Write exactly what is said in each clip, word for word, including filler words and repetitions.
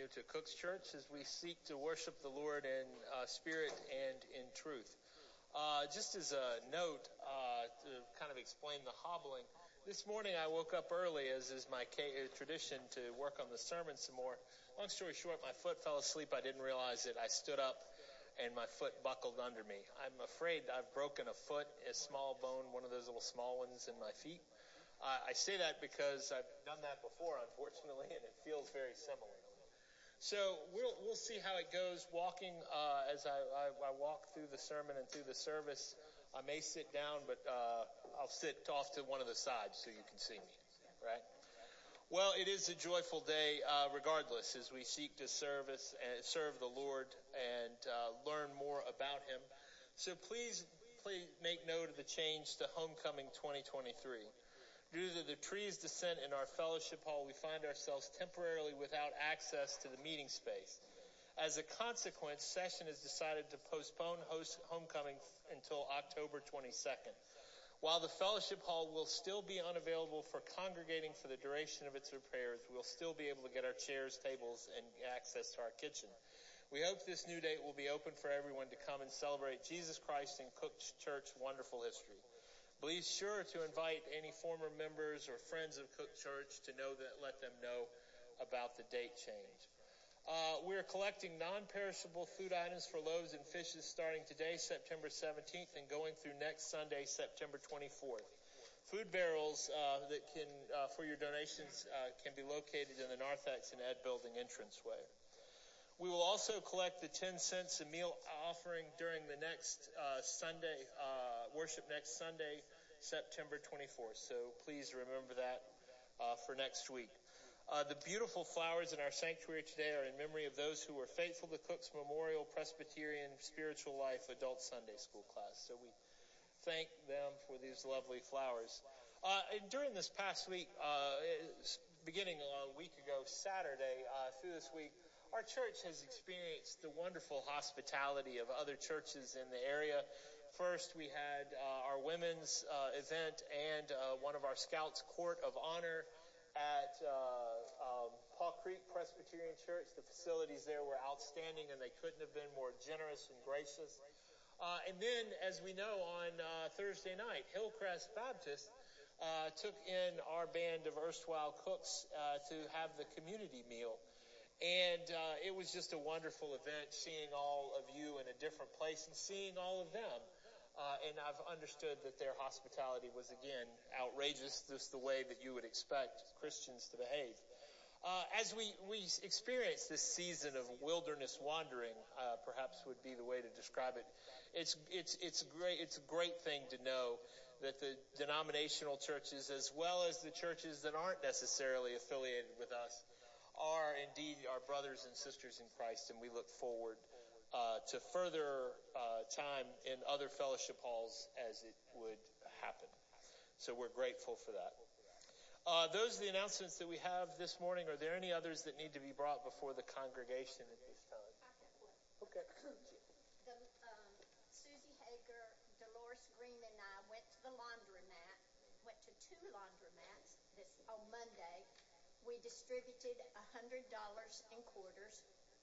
here to Cook's Church as we seek to worship the Lord in uh, spirit and in truth. Uh, just as a note, uh, to kind of explain the hobbling, this morning I woke up early, as is my tradition, to work on the sermon some more. Long story short, my foot fell asleep. I didn't realize it. I stood up and my foot buckled under me. I'm afraid I've broken a foot, a small bone, one of those little small ones in my feet. Uh, I say that because I've done that before, unfortunately, and it feels very similar. So we'll we'll see how it goes. Walking uh, as I, I, I walk through the sermon and through the service, I may sit down, but uh, I'll sit off to one of the sides so you can see me. Right? Well, it is a joyful day, uh, regardless, as we seek to service and serve the Lord and uh, learn more about Him. So please, please make note of the change to Homecoming twenty twenty-three. Due to the tree's descent in our fellowship hall, we find ourselves temporarily without access to the meeting space. As a consequence, session has decided to postpone host homecoming until October twenty-second. While the fellowship hall will still be unavailable for congregating for the duration of its repairs, we'll still be able to get our chairs, tables, and access to our kitchen. We hope this new date will be open for everyone to come and celebrate Jesus Christ and Cook Church wonderful history. Be sure to invite any former members or friends of Cook Church to know that, let them know about the date change. Uh, we're collecting non-perishable food items for loaves and fishes starting today, September seventeenth, and going through next Sunday, September twenty-fourth. Food barrels uh, that can uh, for your donations uh, can be located in the Narthex and Ed Building entranceway. We will also collect the ten cents a meal offering during the next uh, Sunday, uh, worship next Sunday, September twenty-fourth. So please remember that uh, for next week. Uh, the beautiful flowers in our sanctuary today are in memory of those who were faithful to Cook's Memorial Presbyterian Spiritual Life Adult Sunday School class. So we thank them for these lovely flowers. Uh, and during this past week, uh, beginning a week ago, Saturday, uh, through this week, our church has experienced the wonderful hospitality of other churches in the area. First, we had uh, our women's uh, event and uh, one of our Scouts Court of Honor at uh, um, Paw Creek Presbyterian Church. The facilities there were outstanding, and they couldn't have been more generous and gracious. Uh, and then, as we know, on uh, Thursday night, Hillcrest Baptist uh, took in our band of erstwhile cooks uh, to have the community meal. And uh, it was just a wonderful event, seeing all of you in a different place and seeing all of them. Uh, and I've understood that their hospitality was, again, outrageous, just the way that you would expect Christians to behave. Uh, as we, we experience this season of wilderness wandering, uh, perhaps would be the way to describe it, it's, it's, it's, great, it's a great thing to know that the denominational churches, as well as the churches that aren't necessarily affiliated with us, are indeed our brothers and sisters in Christ, and we look forward uh, to further uh, time in other fellowship halls as it would happen. So we're grateful for that. Uh, those are the announcements that we have this morning. Are there any others that need to be brought before the congregation at this time? Okay. The, um, Susie Hager, Dolores Green, and I went to the laundromat, went to two laundromats this on Monday. We distributed one hundred dollars in quarters.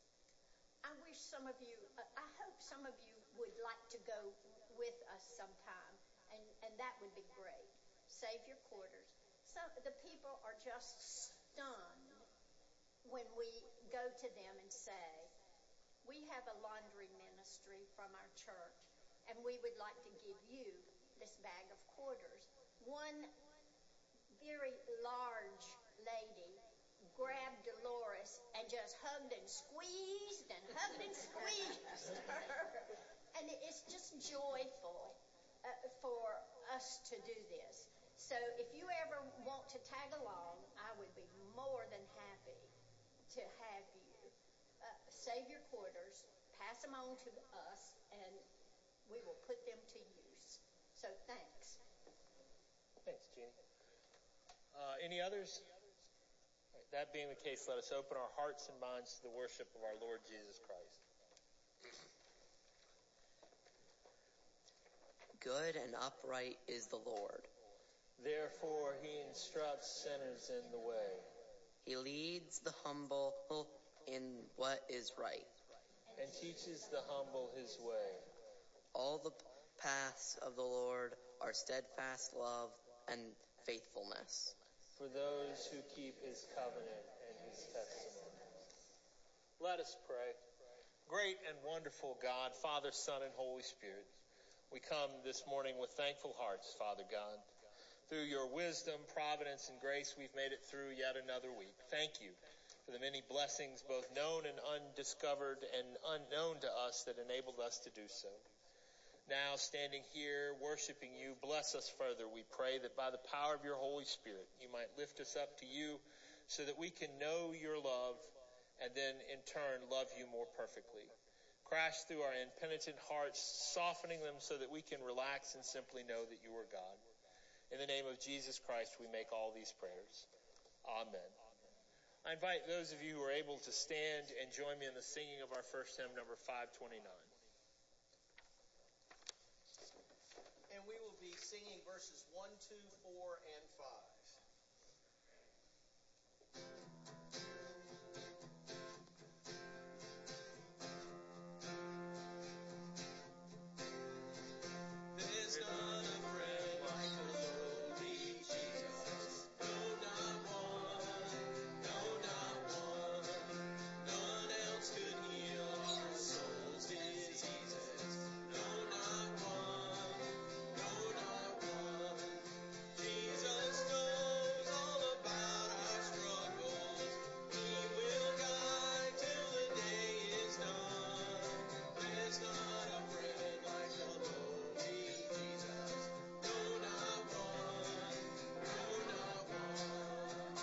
I wish some of you, I hope some of you would like to go with us sometime, and, and that would be great. Save your quarters. So the people are just stunned when we go to them and say, we have a laundry ministry from our church, and we would like to give you this bag of quarters. One very large lady grabbed Dolores and just hugged and squeezed and hugged and squeezed her. And it's just joyful uh, for us to do this. So if you ever want to tag along, I would be more than happy to have you uh, save your quarters, pass them on to us, and we will put them to use. So thanks. Thanks, Jeannie. Uh, any others? That being the case, let us open our hearts and minds to the worship of our Lord Jesus Christ. Good and upright is the Lord. Therefore he instructs sinners in the way. He leads the humble in what is right. And teaches the humble his way. All the paths of the Lord are steadfast love and faithfulness. For those who keep his covenant and his testimonies. Let us pray. Great and wonderful God, Father, Son, and Holy Spirit, we come this morning with thankful hearts, Father God. Through your wisdom, providence, and grace, we've made it through yet another week. Thank you for the many blessings, both known and undiscovered and unknown to us, that enabled us to do so. Now, standing here, worshiping you, bless us further. We pray that by the power of your Holy Spirit, you might lift us up to you so that we can know your love and then, in turn, love you more perfectly. Crash through our impenitent hearts, softening them so that we can relax and simply know that you are God. In the name of Jesus Christ, we make all these prayers. Amen. I invite those of you who are able to stand and join me in the singing of our first hymn, number five twenty-nine. And we will be singing verses one, two, four, and five. There's not a friend like the lowly Jesus. No, not one. No, not one. None else could heal our soul's diseases. No, not one. No, not one. Jesus knows all about our struggles. He will guide till the day is done. There's not a friend like the lowly Jesus. No, not one. No, not one.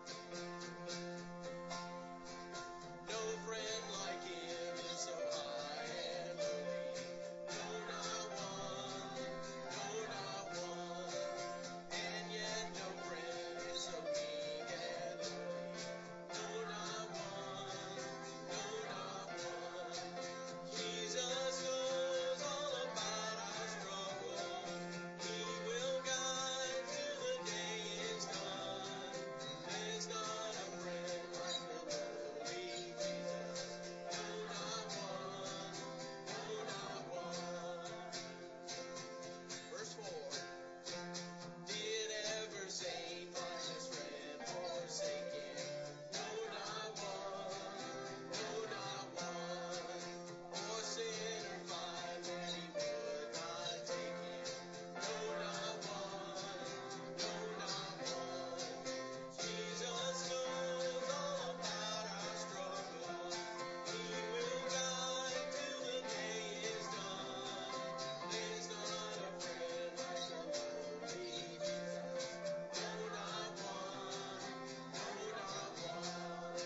No friend like him is so high and lowly. No, not one. No, not one. And yet no friend is so meek and lowly. No, not one. No, not one. Jesus knows all about our struggles. He will guide till the day is done. There's not a friend like the lowly Jesus. No, not one. No, not one. Verse four. Did ever saint find his friend forsaken? No, not one. No, not one. Or sinner find that he would not take him? No, not one. No, not one. Jesus knows all about our struggles. He will guide till the day is done. There's not a friend like the lowly Jesus. No, not one. No, not one.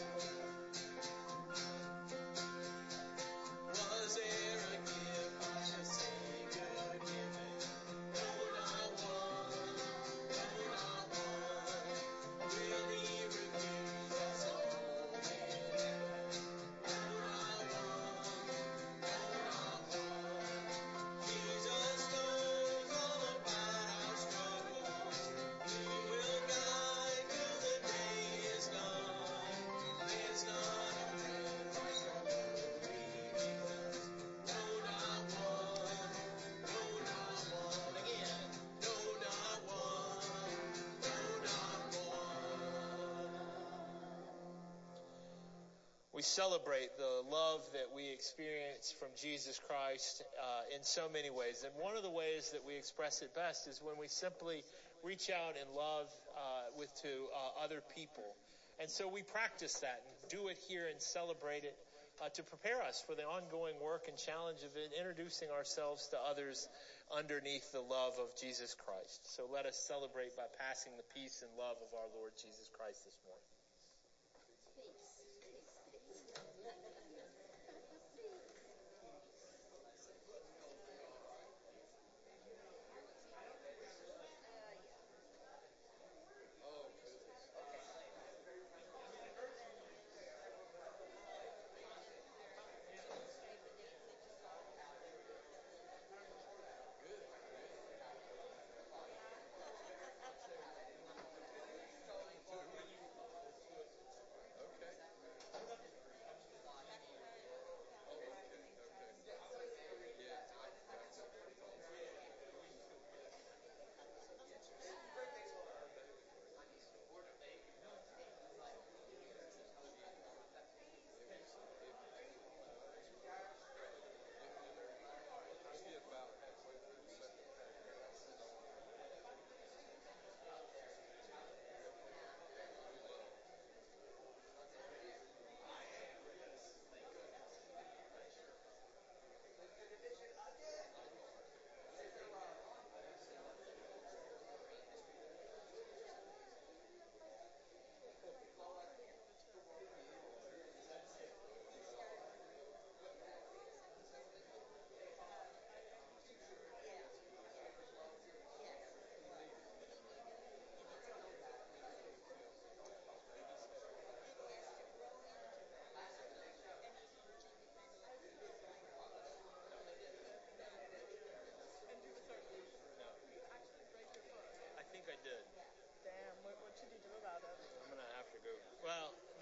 Was there a gift by the Savior given? No, not one. No, not one. Will he refuse us a home in heaven? No, not one. No, not one. Jesus knows all about our struggles. He will guide till the day is done. There's not a friend like the lowly Jesus. No, not one. No, not one. Again. No, not one. No, not one. We celebrate the love that we experience from Jesus Christ uh, in so many ways. And one of the ways that we express it best is when we simply reach out in love uh, with to uh, other people. And so we practice that and do it here and celebrate it uh, to prepare us for the ongoing work and challenge of it, introducing ourselves to others underneath the love of Jesus Christ. So let us celebrate by passing the peace and love of our Lord Jesus Christ this morning.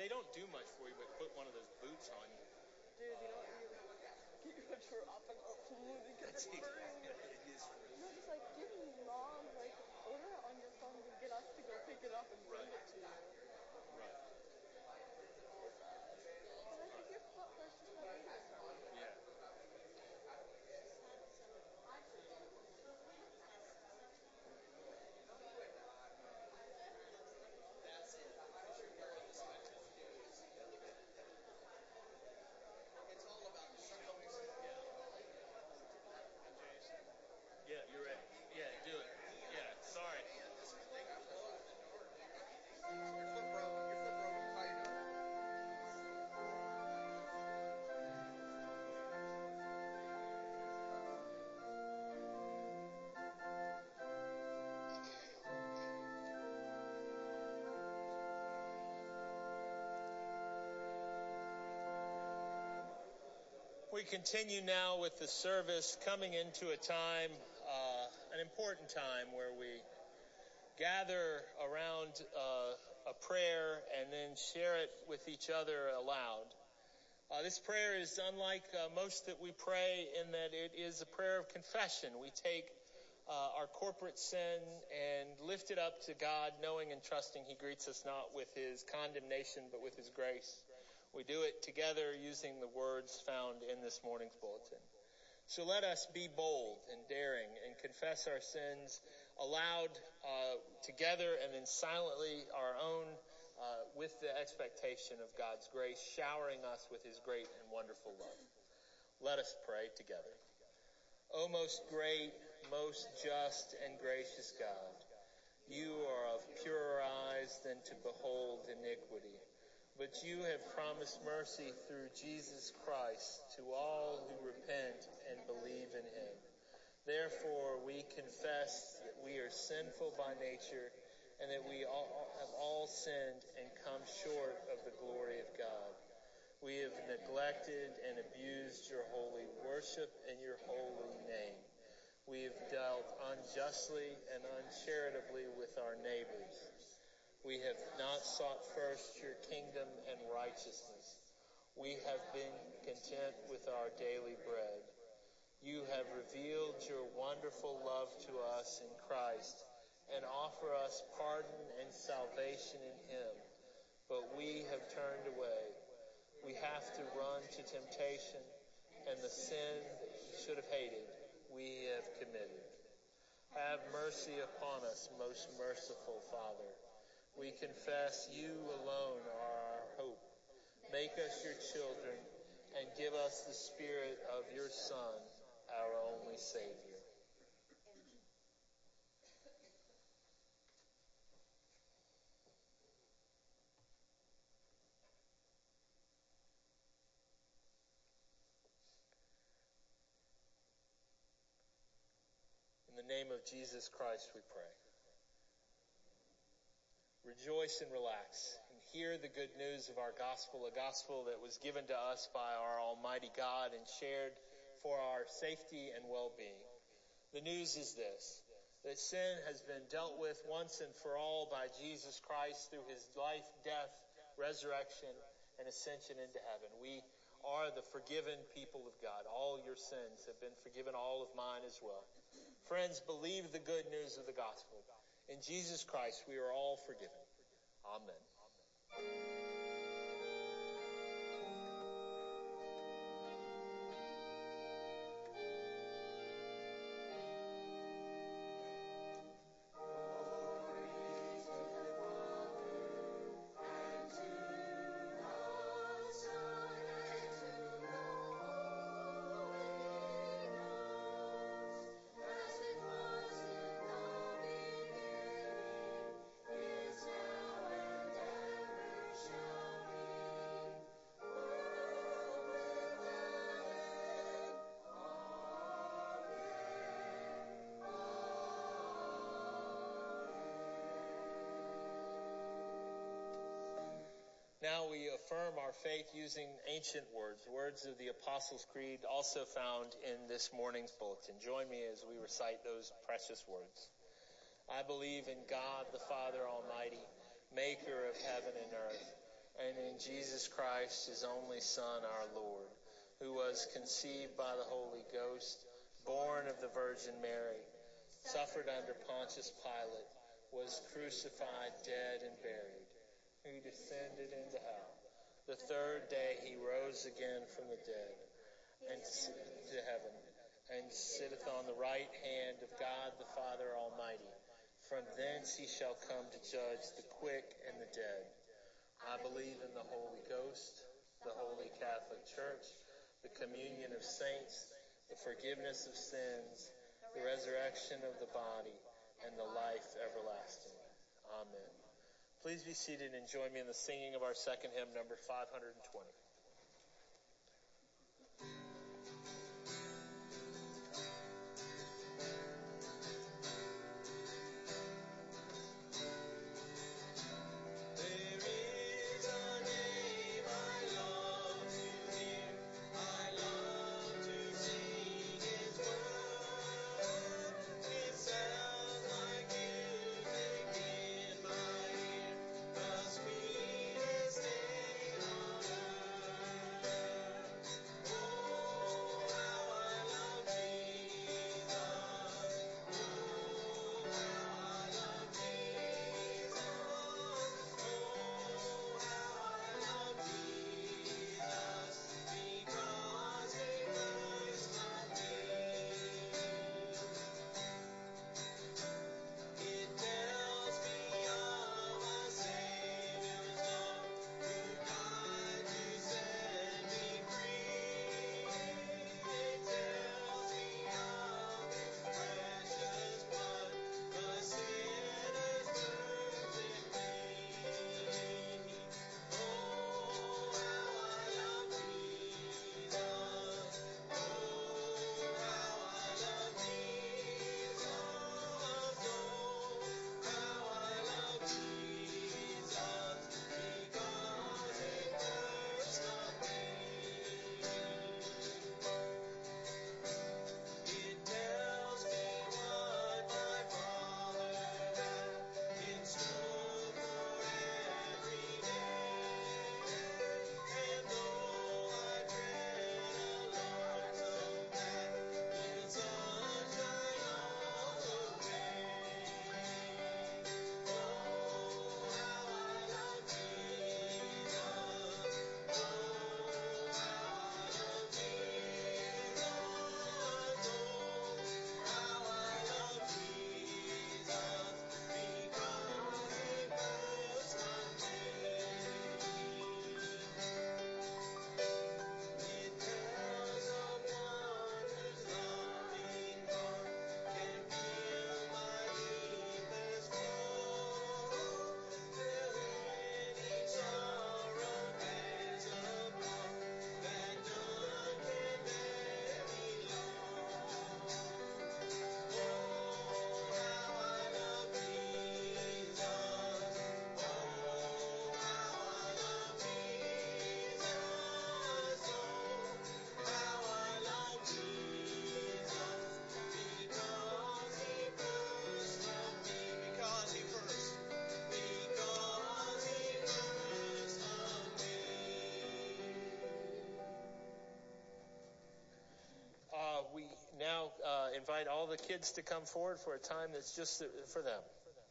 they don't do much for you, but put one of those boots on you. Dude, you know what? You, you go to up and up and get That's it it. free. It is free. No, just like give mom like order it on your phone and get us to go pick it up and send it to you. Right. And I think your foot hurts just not eating something. Yeah. That's it. Because you're wearing this activity news the other day. It's all about showing. Yeah, you're right. Yeah, do it. Yeah, sorry. This is the thing I pull out in the dark. Your foot broke. Your foot broke. How you doing? We continue now with the service, coming into a time, uh, an important time where we gather around uh, a prayer and then share it with each other aloud. Uh, this prayer is unlike uh, most that we pray in that it is a prayer of confession. We take uh, our corporate sin and lift it up to God, knowing and trusting He greets us not with His condemnation but with His grace. We do it together using the words found in this morning's bulletin. So let us be bold and daring and confess our sins aloud uh, together and then silently our own uh, with the expectation of God's grace showering us with His great and wonderful love. Let us pray together. O most great, most just and gracious God, you are of purer eyes than to behold iniquity. But you have promised mercy through Jesus Christ to all who repent and believe in Him. Therefore, we confess that we are sinful by nature and that we all have all sinned and come short of the glory of God. We have neglected and abused your holy worship and your holy name. We have dealt unjustly and uncharitably with our neighbors. We have not sought first your kingdom and righteousness. We have been content with our daily bread. You have revealed your wonderful love to us in Christ and offer us pardon and salvation in Him. But we have turned away. We have to run to temptation and the sin that we should have hated, we have committed. Have mercy upon us, most merciful Father. We confess you alone are our hope. Make us your children and give us the Spirit of your Son, our only Savior. In the name of Jesus Christ we pray. Rejoice and relax and hear the good news of our gospel, a gospel that was given to us by our Almighty God and shared for our safety and well-being. The news is this, that sin has been dealt with once and for all by Jesus Christ through His life, death, resurrection, and ascension into heaven. We are the forgiven people of God. All your sins have been forgiven, all of mine as well. Friends, believe the good news of the gospel. In Jesus Christ, we are all forgiven. Amen. Now we affirm our faith using ancient words, words of the Apostles' Creed, also found in this morning's bulletin. Join me as we recite those precious words. I believe in God, the Father Almighty, maker of heaven and earth, and in Jesus Christ, his only Son, our Lord, who was conceived by the Holy Ghost, born of the Virgin Mary, suffered under Pontius Pilate, was crucified, dead, and buried, who descended into hell. The third day he rose again from the dead, and to heaven, and sitteth on the right hand of God the Father Almighty. From thence he shall come to judge the quick and the dead. I believe in the Holy Ghost, the Holy Catholic Church, the communion of saints, the forgiveness of sins, the resurrection of the body, and the life everlasting. Amen. Please be seated and join me in the singing of our second hymn, number five hundred twenty. Now uh, invite all the kids to come forward for a time that's just for them.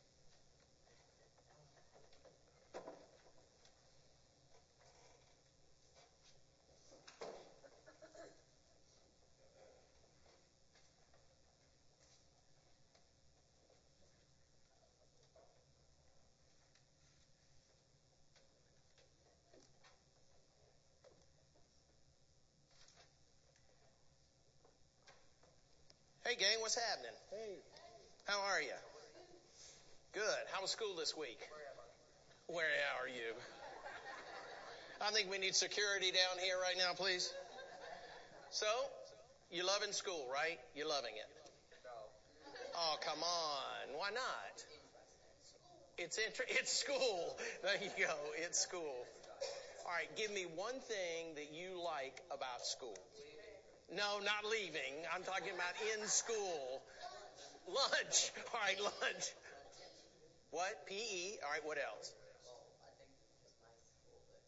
Hey, gang, what's happening? Hey. How are you? Good. How was school this week? Where are you? I think we need security down here right now, please. So, you loving school, right? You're loving it. Oh, come on. Why not? It's inter- It's school. There you go. It's school. All right, give me one thing that you like about school. No, not leaving. I'm talking about in school. Lunch. All right, lunch. What? P E? All right, what else?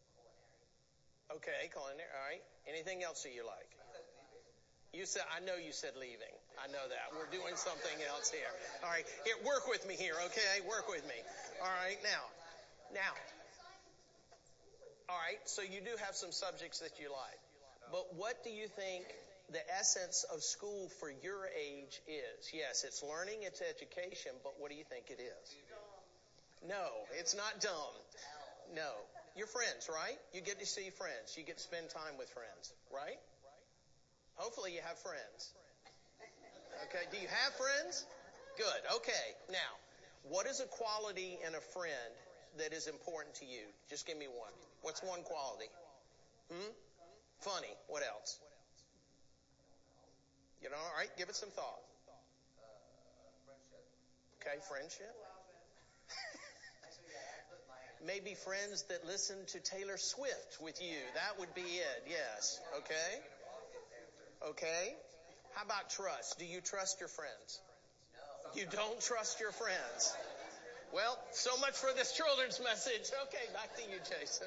Okay, culinary. All right. Anything else that you like? You said, I know you said leaving. I know that. We're doing something else here. All right. Here, work with me here, okay? Work with me. All right. Now, now. All right. So you do have some subjects that you like. But what do you think the essence of school for your age is? Yes, it's learning, it's education, but what do you think it is? No, it's not dumb. No. Your friends, right? You get to see friends. You get to spend time with friends, right? Hopefully you have friends. Okay, do you have friends? Good, okay. Now, what is a quality in a friend that is important to you? Just give me one. What's one quality? Hmm? Funny. What else? You know, all right, give it some thought. Okay, friendship. Maybe friends that listen to Taylor Swift with you. That would be it, yes. Okay? Okay? How about trust? Do you trust your friends? You don't trust your friends. Well, so much for this children's message. Okay, back to you, Jason.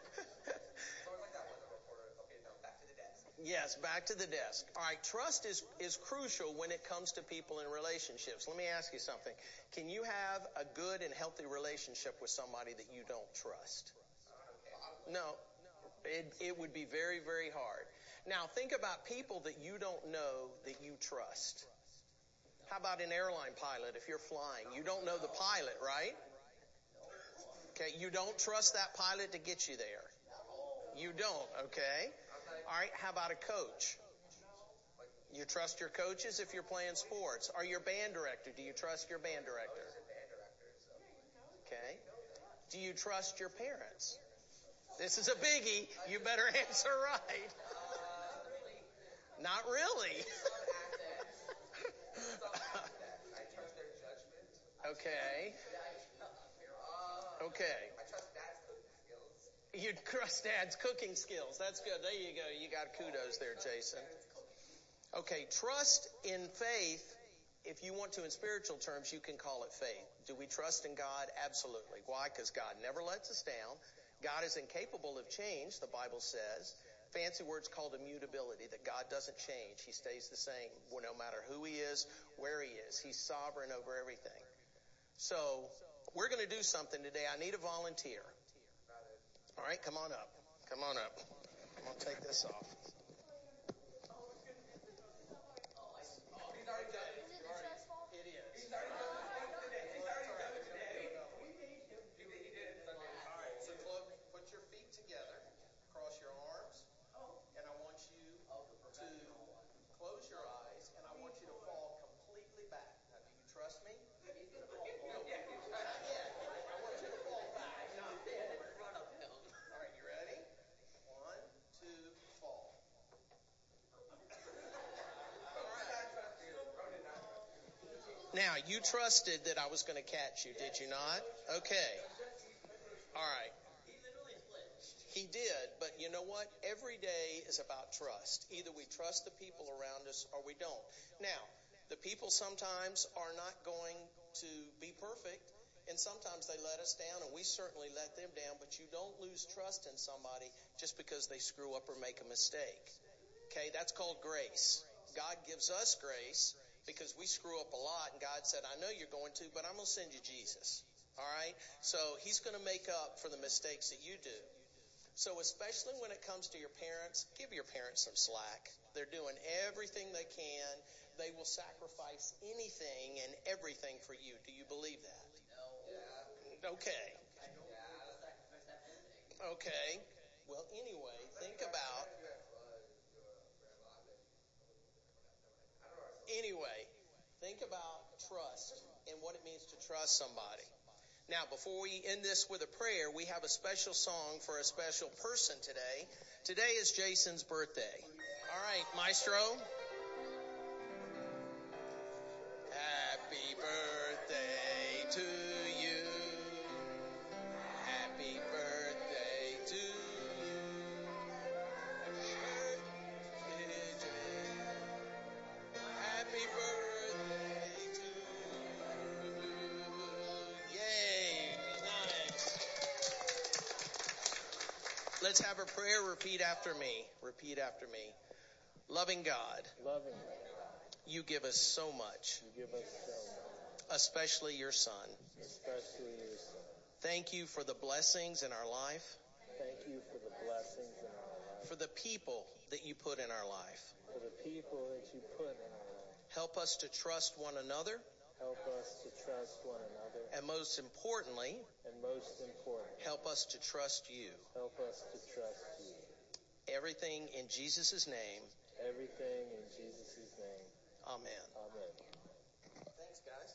Yes, back to the desk. All right, trust is, is crucial when it comes to people in relationships. Let me ask you something. Can you have a good and healthy relationship with somebody that you don't trust? No. It, it would be very, very hard. Now, think about people that you don't know that you trust. How about an airline pilot if you're flying? You don't know the pilot, right? Okay, you don't trust that pilot to get you there. You don't, okay? All right, how about a coach? You trust your coaches if you're playing sports. Or your band director. Do you trust your band director? Okay. Do you trust your parents? This is a biggie. You better answer right. Not really. Okay. Okay. You trust Dad's cooking skills. That's good. There you go. You got kudos there, Jason. Okay, trust in faith, if you want to in spiritual terms, you can call it faith. Do we trust in God? Absolutely. Why? Because God never lets us down. God is incapable of change, the Bible says. Fancy words called immutability, that God doesn't change. He stays the same no matter who He is, where He is. He's sovereign over everything. So, we're going to do something today. I need a volunteer. All right, come on up. Come on up. I'm going to take this off. Now, you trusted that I was going to catch you, did you not? Okay. All right. He did, but you know what? Every day is about trust. Either we trust the people around us or we don't. Now, the people sometimes are not going to be perfect, and sometimes they let us down, and we certainly let them down, but you don't lose trust in somebody just because they screw up or make a mistake. Okay? That's called grace. God gives us grace because we screw up a lot, and God said, I know you're going to, but I'm going to send you Jesus. All right? So He's going to make up for the mistakes that you do. So especially when it comes to your parents, give your parents some slack. They're doing everything they can. They will sacrifice anything and everything for you. Do you believe that? Okay. Okay. Well, anyway, think about Anyway, think about trust and what it means to trust somebody. Now, before we end this with a prayer, we have a special song for a special person today. Today is Jason's birthday. All right, Maestro. Happy birthday to you. Happy birthday to you. Happy birthday to you. Yay. Nice. Let's have a prayer. Repeat after me. Repeat after me. Loving God, Loving you give us so much, you give us so much, especially your Son. especially your Son. Thank you for the blessings in our life, Thank you for the blessings in our life, for the people that you put in our life. for the people that you put in our life. Help us to trust one another, Help us to trust one another, and most importantly, and most important, help us to trust you. help us to trust you. Everything in Jesus' name. Everything in Jesus' name. Amen. Amen. Thanks, guys.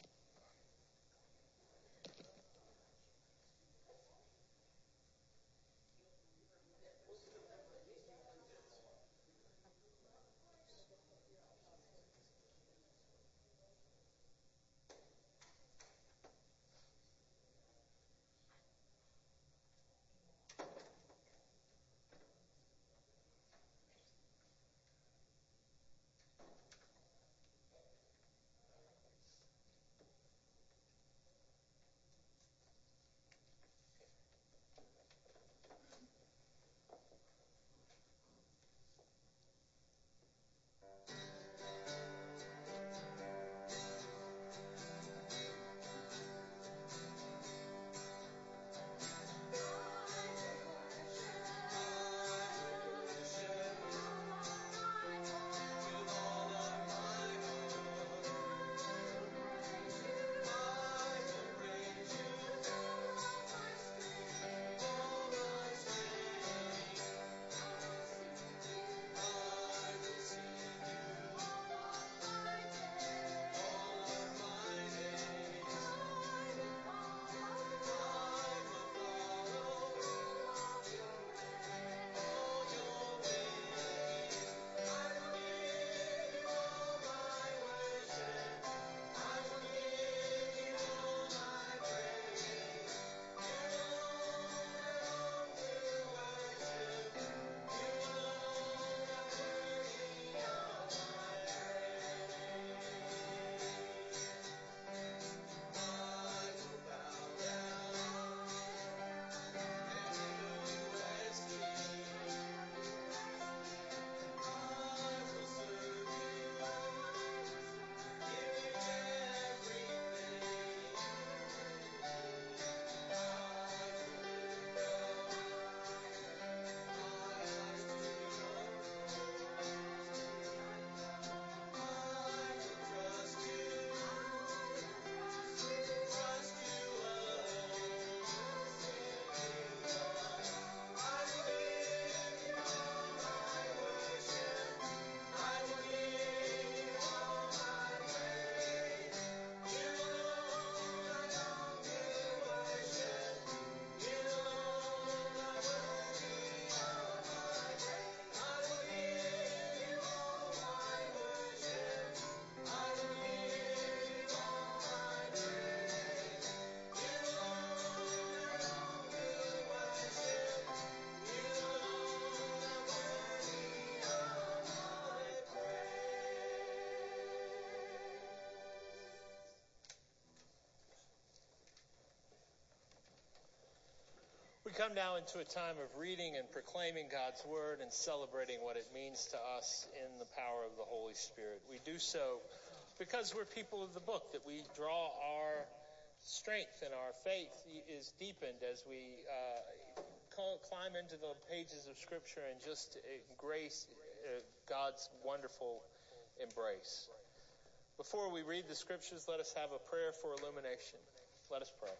We come now into a time of reading and proclaiming God's Word and celebrating what it means to us in the power of the Holy Spirit. We do so because we're people of the book, that we draw our strength and our faith is deepened as we uh, call, climb into the pages of Scripture and just embrace uh, God's wonderful embrace. Before we read the Scriptures, let us have a prayer for illumination. Let us pray.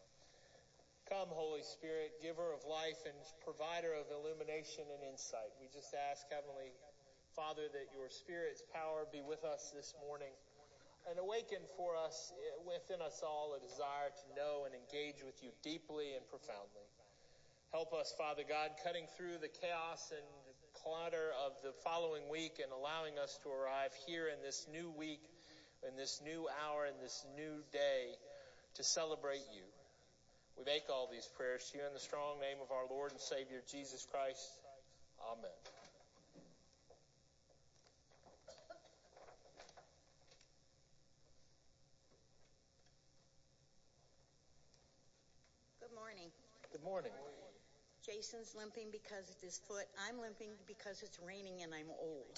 Come, Holy Spirit, giver of life and provider of illumination and insight. We just ask, Heavenly Father, that your Spirit's power be with us this morning and awaken for us, within us all, a desire to know and engage with you deeply and profoundly. Help us, Father God, cutting through the chaos and clutter of the following week and allowing us to arrive here in this new week, in this new hour, in this new day to celebrate you. We make all these prayers to you in the strong name of our Lord and Savior, Jesus Christ. Amen. Good morning. Good morning. Jason's limping because it's his foot. I'm limping because it's raining and I'm old.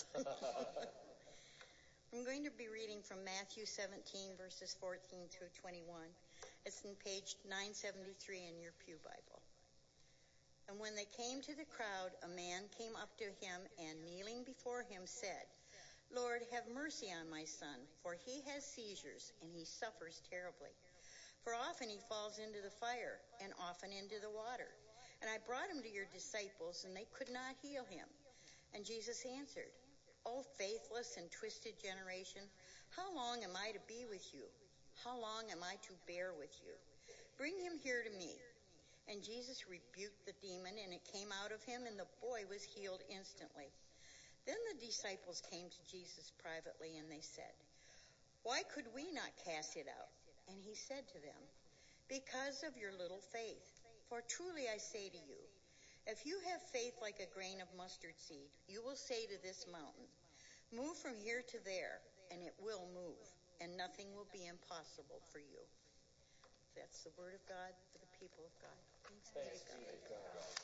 I'm going to be reading from Matthew seventeen, verses fourteen through twenty-one. It's in page nine seventy-three in your pew Bible. And when they came to the crowd, a man came up to him and, kneeling before him, said, Lord, have mercy on my son, for he has seizures and he suffers terribly. For often he falls into the fire and often into the water. And I brought him to your disciples, and they could not heal him. And Jesus answered, O faithless and twisted generation, how long am I to be with you? How long am I to bear with you? Bring him here to me. And Jesus rebuked the demon, and it came out of him, and the boy was healed instantly. Then the disciples came to Jesus privately, and they said, Why could we not cast it out? And he said to them, Because of your little faith. For truly I say to you, if you have faith like a grain of mustard seed, you will say to this mountain, Move from here to there, and it will move, and nothing will be impossible for you. That's the word of God for the people of God. Thanks, Thanks be to be God. to God.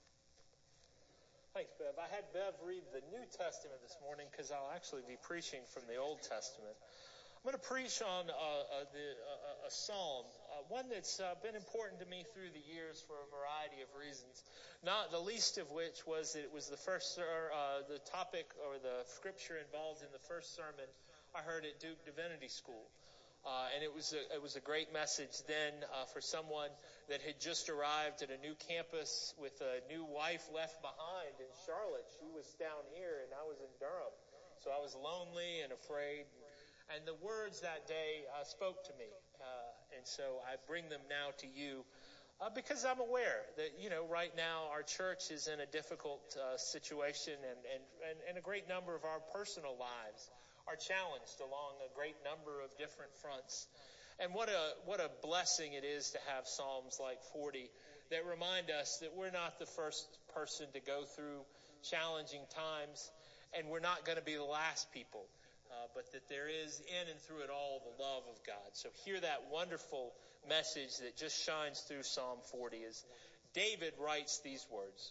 Thanks, Bev. I had Bev read the New Testament this morning because I'll actually be preaching from the Old Testament. I'm going to preach on uh, uh, the, uh, a psalm, uh, one that's uh, been important to me through the years for a variety of reasons, not the least of which was that it was the first, uh, the topic or the scripture involved in the first sermon I heard at Duke Divinity School. Uh, and it was a, it was a great message then uh, for someone that had just arrived at a new campus with a new wife left behind in Charlotte. She was down here and I was in Durham. So I was lonely and afraid. And the words that day uh, spoke to me. Uh, and so I bring them now to you uh, because I'm aware that, you know, right now our church is in a difficult uh, situation and, and, and, and a great number of our personal lives are challenged along a great number of different fronts. And what a what a blessing it is to have Psalms like forty that remind us that we're not the first person to go through challenging times, and we're not going to be the last people. Uh, but that there is in and through it all the love of God. So hear that wonderful message that just shines through Psalm forty as David writes these words.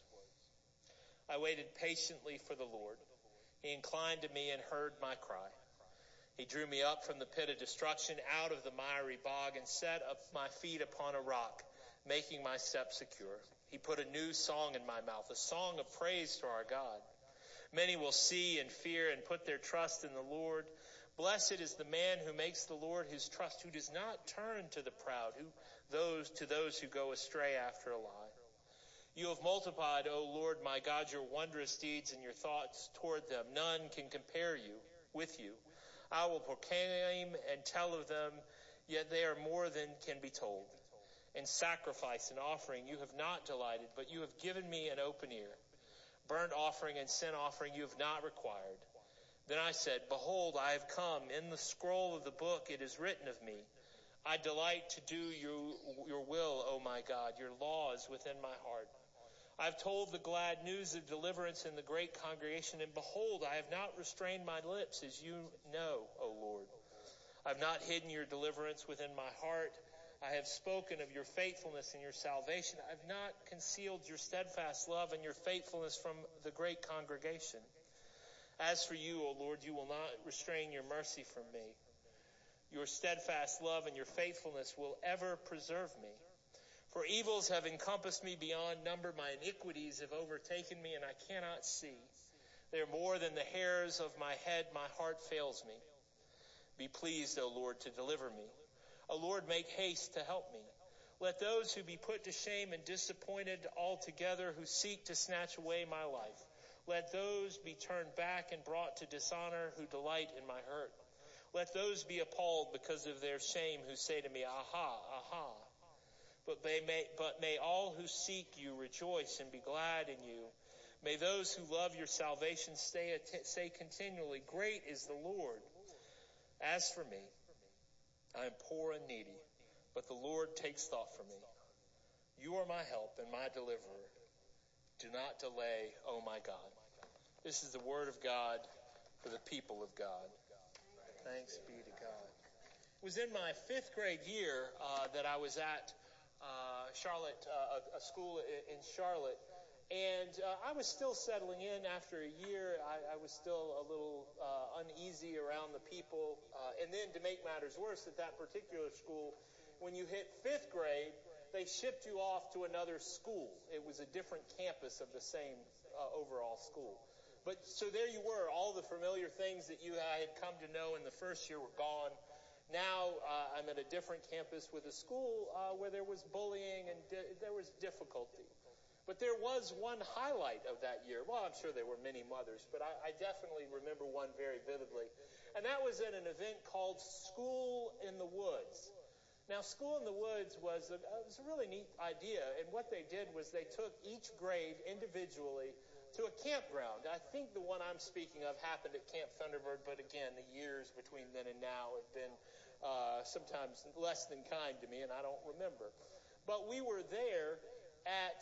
I waited patiently for the Lord. He inclined to me and heard my cry. He drew me up from the pit of destruction, out of the miry bog, and set up my feet upon a rock, making my steps secure. He put a new song in my mouth, a song of praise to our God. Many will see and fear and put their trust in the Lord. Blessed is the man who makes the Lord his trust, who does not turn to the proud, who those to those who go astray after a lie. You have multiplied, O Lord my God, your wondrous deeds and your thoughts toward them. None can compare you with you. I will proclaim and tell of them, yet they are more than can be told. In sacrifice and offering you have not delighted, but you have given me an open ear. Burnt offering and sin offering you have not required. Then I said, Behold, I have come. In the scroll of the book it is written of me. I delight to do you, your will, O my God. Your law is within my heart. I have told the glad news of deliverance in the great congregation, and behold, I have not restrained my lips, as you know, O Lord. I have not hidden your deliverance within my heart. I have spoken of your faithfulness and your salvation. I have not concealed your steadfast love and your faithfulness from the great congregation. As for you, O Lord, you will not restrain your mercy from me. Your steadfast love and your faithfulness will ever preserve me. For evils have encompassed me beyond number. My iniquities have overtaken me, and I cannot see. They are more than the hairs of my head. My heart fails me. Be pleased, O Lord, to deliver me. O Lord, make haste to help me. Let those who be put to shame and disappointed altogether, who seek to snatch away my life, let those be turned back and brought to dishonor who delight in my hurt. Let those be appalled because of their shame who say to me, Aha, aha. But may, may, but may all who seek you rejoice and be glad in you. May those who love your salvation stay, say continually, Great is the Lord. As for me, I am poor and needy, but the Lord takes thought for me. You are my help and my deliverer. Do not delay, O my God. This is the word of God for the people of God. Thanks be to God. It was in my fifth grade year uh, that I was at uh, Charlotte, uh, a, a school in Charlotte. And uh, I was still settling in after a year. I, I was still a little uh, uneasy around the people. Uh, and then to make matters worse, at that particular school, when you hit fifth grade, they shipped you off to another school. It was a different campus of the same uh, overall school. But so there you were. All the familiar things that you had come to know in the first year were gone. Now uh, I'm at a different campus with a school uh, where there was bullying and di- there was difficulty. But there was one highlight of that year. Well, I'm sure there were many others, but I, I definitely remember one very vividly. And that was at an event called School in the Woods. Now, School in the Woods was a, it was a really neat idea. And what they did was they took each grade individually to a campground. I think the one I'm speaking of happened at Camp Thunderbird, but again, the years between then and now have been uh, sometimes less than kind to me, and I don't remember. But we were there at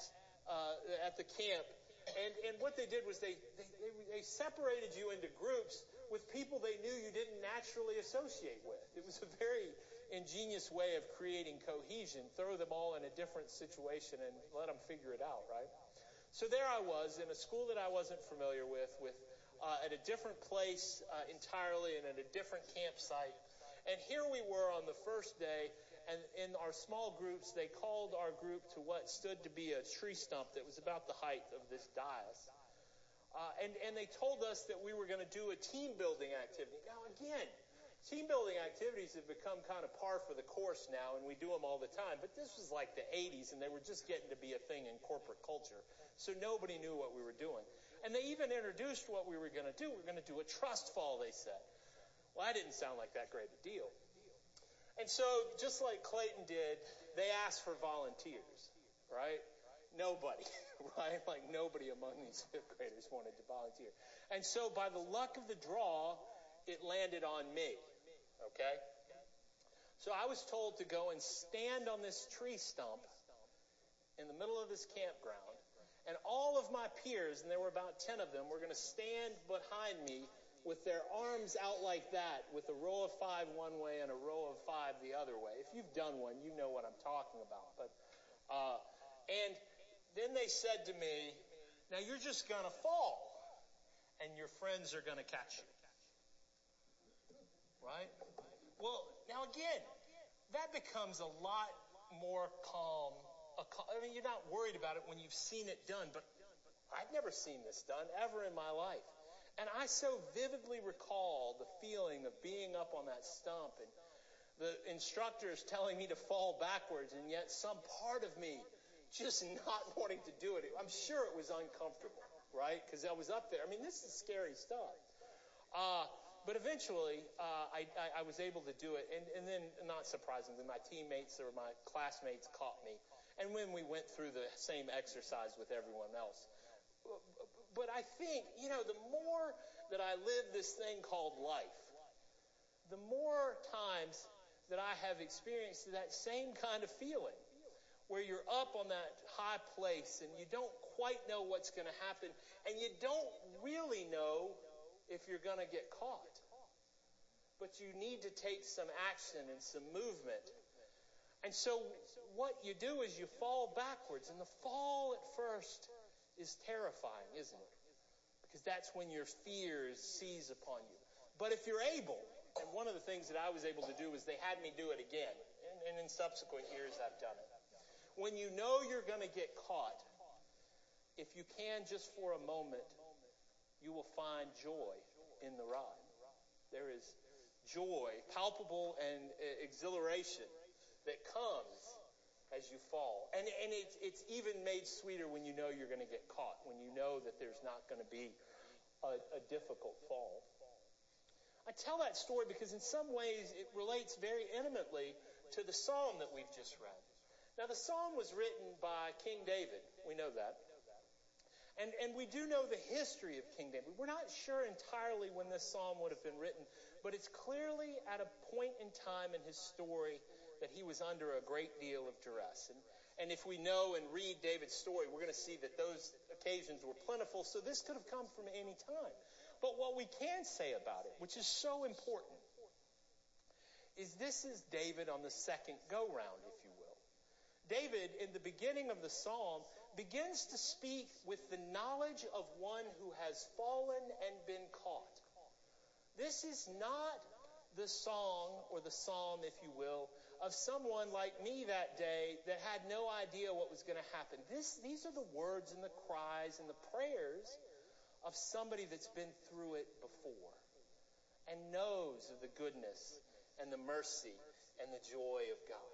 Uh, at the camp, and, and what they did was they, they, they, they separated you into groups with people they knew you didn't naturally associate with. It was a very ingenious way of creating cohesion. Throw them all in a different situation and let them figure it out, right? So there I was in a school that I wasn't familiar with, with uh, at a different place uh, entirely and at a different campsite. And here we were on the first day. And in our small groups, they called our group to what stood to be a tree stump that was about the height of this dais. Uh, and, and they told us that we were going to do a team building activity. Now, again, team building activities have become kind of par for the course now, and we do them all the time. But this was like the eighties, and they were just getting to be a thing in corporate culture. So nobody knew what we were doing. And they even introduced what we were going to do. We were going to do a trust fall, they said. Well, that didn't sound like that great a deal. And so, just like Clayton did, they asked for volunteers, right? Nobody, right? Like nobody among these fifth graders wanted to volunteer. And so, by the luck of the draw, it landed on me, okay? So I was told to go and stand on this tree stump in the middle of this campground, and all of my peers, and there were about ten of them, were going to stand behind me with their arms out like that, with a row of five one way and a row of five the other way. If you've done one, you know what I'm talking about. But uh, and then they said to me, now you're just going to fall, and your friends are going to catch you. Right? Well, now again, that becomes a lot more calm. I mean, you're not worried about it when you've seen it done, but I'd never seen this done ever in my life. And I so vividly recall the feeling of being up on that stump and the instructors telling me to fall backwards, and yet some part of me just not wanting to do it. I'm sure it was uncomfortable, right? Because I was up there. I mean, this is scary stuff. Uh, but eventually, uh, I, I, I was able to do it. And, and then, not surprisingly, my teammates or my classmates caught me. And when we went through the same exercise with everyone else. But I think, you know, the more that I live this thing called life, the more times that I have experienced that same kind of feeling, where you're up on that high place and you don't quite know what's going to happen, and you don't really know if you're going to get caught. But you need to take some action and some movement. And so what you do is you fall backwards, and the fall at first is terrifying, isn't it? Because that's when your fears seize upon you. But if you're able, and one of the things that I was able to do is they had me do it again, and, and in subsequent years I've done it. When you know you're going to get caught, if you can just for a moment, you will find joy in the ride. There is joy, palpable and exhilaration that comes as you fall. And, and it's, it's even made sweeter when you know you're going to get caught, when you know that there's not going to be a, a difficult fall. I tell that story because in some ways it relates very intimately to the psalm that we've just read. Now, the psalm was written by King David. We know that. And, and we do know the history of King David. We're not sure entirely when this psalm would have been written, but it's clearly at a point in time in his story that he was under a great deal of duress. And, and if we know and read David's story, we're going to see that those occasions were plentiful, so this could have come from any time. But what we can say about it, which is so important, is this is David on the second go-round, if you will. David, in the beginning of the psalm, begins to speak with the knowledge of one who has fallen and been caught. This is not the song or the psalm, if you will, of someone like me that day that had no idea what was going to happen. This, these are the words and the cries and the prayers of somebody that's been through it before and knows of the goodness and the mercy and the joy of God.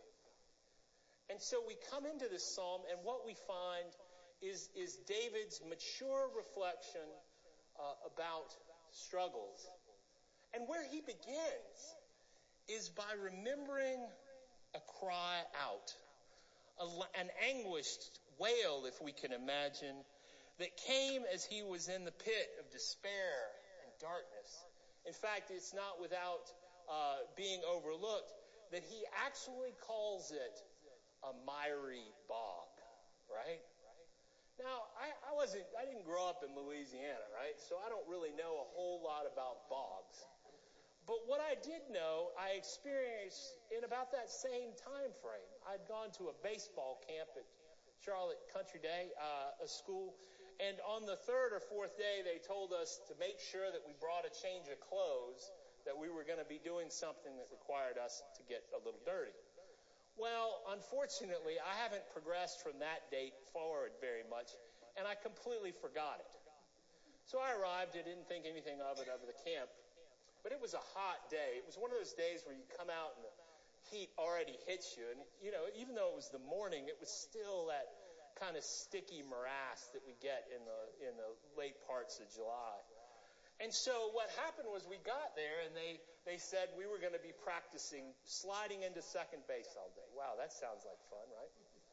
And so we come into this psalm, and what we find is, is David's mature reflection uh, about struggles. And where he begins is by remembering a cry out, a, an anguished wail, if we can imagine, that came as he was in the pit of despair and darkness. In fact, it's not without uh, being overlooked that he actually calls it a miry bog, right? Now, I, I wasn't, I didn't grow up in Louisiana, right? So I don't really know a whole lot about bogs. But what I did know, I experienced in about that same time frame. I'd gone to a baseball camp at Charlotte Country Day, uh, a school, and on the third or fourth day, they told us to make sure that we brought a change of clothes, that we were going to be doing something that required us to get a little dirty. Well, unfortunately, I haven't progressed from that date forward very much, and I completely forgot it. So I arrived, I didn't think anything of it over the camp, but it was a hot day. It was one of those days where you come out and the heat already hits you, and, you know, even though it was the morning, it was still that kind of sticky morass that we get in the in the late parts of July. And so what happened was we got there, and they, they said we were going to be practicing sliding into second base all day. Wow, that sounds like fun, right?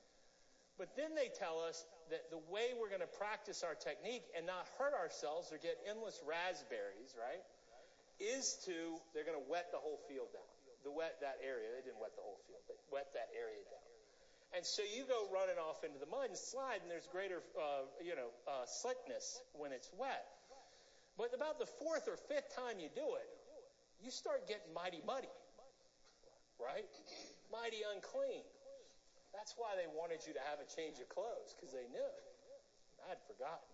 But then they tell us that the way we're going to practice our technique and not hurt ourselves or get endless raspberries, right, is to, they're going to wet the whole field down. The wet that area. They didn't wet the whole field, but wet that area down. And so you go running off into the mud and slide, and there's greater, uh, you know, uh, slickness when it's wet. But about the fourth or fifth time you do it, you start getting mighty muddy, right? Mighty unclean. That's why they wanted you to have a change of clothes, because they knew. I had forgotten.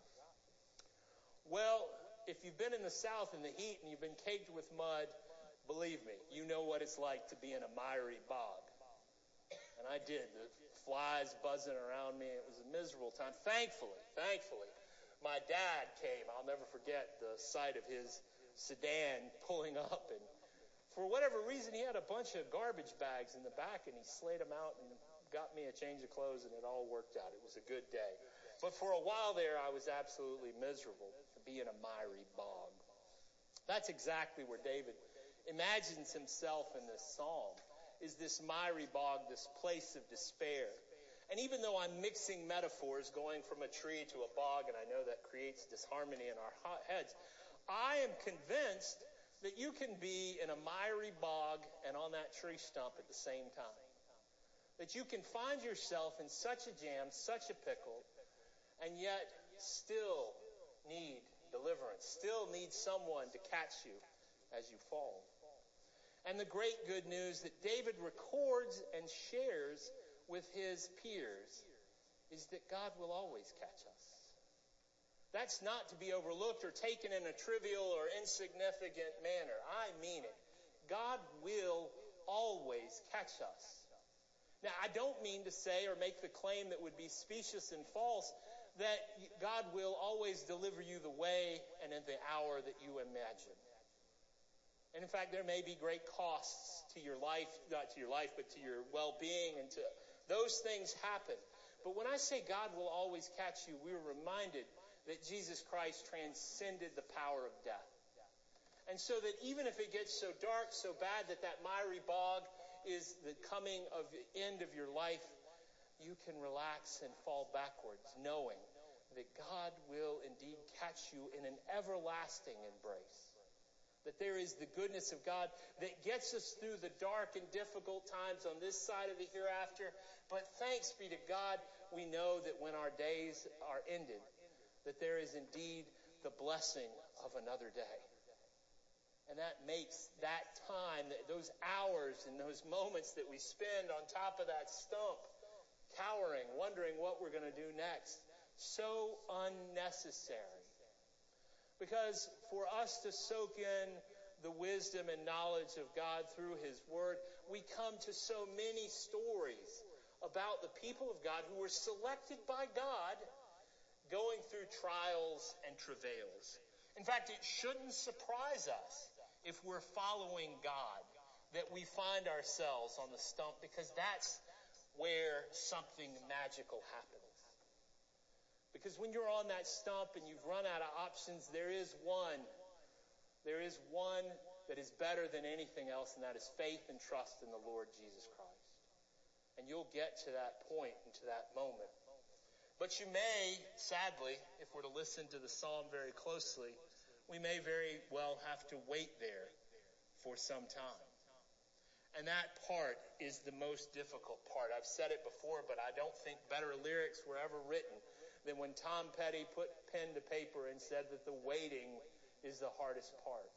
Well, if you've been in the South in the heat and you've been caked with mud, believe me, you know what it's like to be in a miry bog. And I did. The flies buzzing around me. It was a miserable time. Thankfully, thankfully, my dad came. I'll never forget the sight of his sedan pulling up. And for whatever reason, he had a bunch of garbage bags in the back, and he slayed them out and got me a change of clothes, and it all worked out. It was a good day. But for a while there, I was absolutely miserable to be in a miry bog. That's exactly where David imagines himself in this psalm, is this miry bog, this place of despair. And even though I'm mixing metaphors, going from a tree to a bog, and I know that creates disharmony in our heads, I am convinced that you can be in a miry bog and on that tree stump at the same time. That you can find yourself in such a jam, such a pickle, and yet still need deliverance, still need someone to catch you as you fall. And the great good news that David records and shares with his peers is that God will always catch us. That's not to be overlooked or taken in a trivial or insignificant manner. I mean it. God will always catch us. Now, I don't mean to say or make the claim that would be specious and false that God will always deliver you the way and in the hour that you imagine. And in fact, there may be great costs to your life, not to your life, but to your well-being, and to those things happen. But when I say God will always catch you, we're reminded that Jesus Christ transcended the power of death. And so that even if it gets so dark, so bad that that miry bog is the coming of the end of your life, you can relax and fall backwards, knowing that God will indeed catch you in an everlasting embrace. That there is the goodness of God that gets us through the dark and difficult times on this side of the hereafter. But thanks be to God, we know that when our days are ended, that there is indeed the blessing of another day. And that makes that time, those hours and those moments that we spend on top of that stump, cowering, wondering what we're going to do next. So unnecessary. Because for us to soak in the wisdom and knowledge of God through His Word, we come to so many stories about the people of God who were selected by God going through trials and travails. In fact, it shouldn't surprise us if we're following God that we find ourselves on the stump, because that's where something magical happens. Because when you're on that stump and you've run out of options, there is one. There is one that is better than anything else, and that is faith and trust in the Lord Jesus Christ. And you'll get to that point and to that moment. But you may, sadly, if we're to listen to the psalm very closely, we may very well have to wait there for some time. And that part is the most difficult part. I've said it before, but I don't think better lyrics were ever written than when Tom Petty put pen to paper and said that the waiting is the hardest part.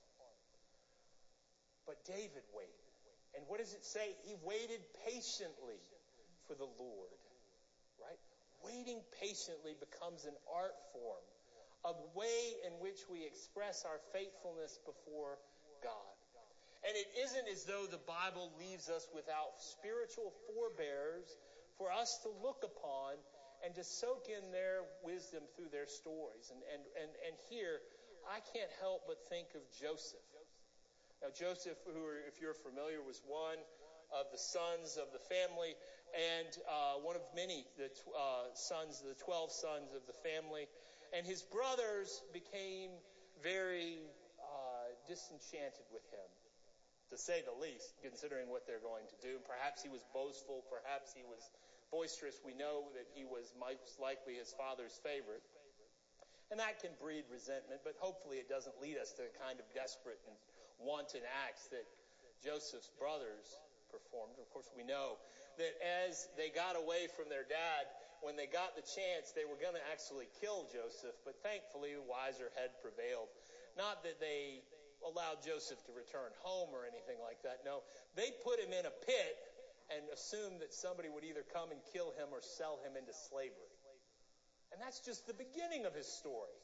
But David waited. And what does it say? He waited patiently for the Lord. Right? Waiting patiently becomes an art form, a way in which we express our faithfulness before God. And it isn't as though the Bible leaves us without spiritual forebears for us to look upon and to soak in their wisdom through their stories. And, and, and, and here, I can't help but think of Joseph. Now, Joseph, who, if you're familiar, was one of the sons of the family and uh, one of many the tw- uh, sons, the twelve sons of the family. And his brothers became very uh, disenchanted with him, to say the least, considering what they're going to do. Perhaps he was boastful. Perhaps he was boisterous. We know that he was most likely his father's favorite. And that can breed resentment, but hopefully it doesn't lead us to the kind of desperate and wanton acts that Joseph's brothers performed. Of course, we know that as they got away from their dad, when they got the chance, they were going to actually kill Joseph, but thankfully a wiser head prevailed. Not that they allowed Joseph to return home or anything like that. No, they put him in a pit and assumed that somebody would either come and kill him or sell him into slavery. And that's just the beginning of his story.